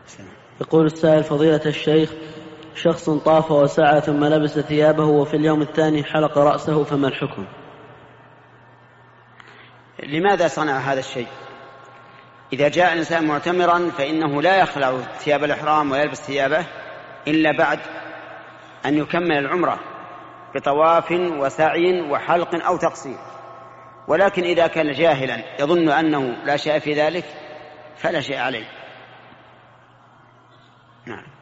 يقول السائل فضيلة الشيخ: شخص طاف وسعى ثم لبس ثيابه وفي اليوم الثاني حلق رأسه، فما الحكم؟ لماذا صنع هذا الشيء؟ إذا جاء الإنسان معتمرا فإنه لا يخلع ثياب الإحرام ويلبس ثيابه إلا بعد أن يكمل العمرة بطواف وسعي وحلق أو تقصير. ولكن إذا كان جاهلا يظن أنه لا شيء في ذلك فلا شيء عليه. نعم.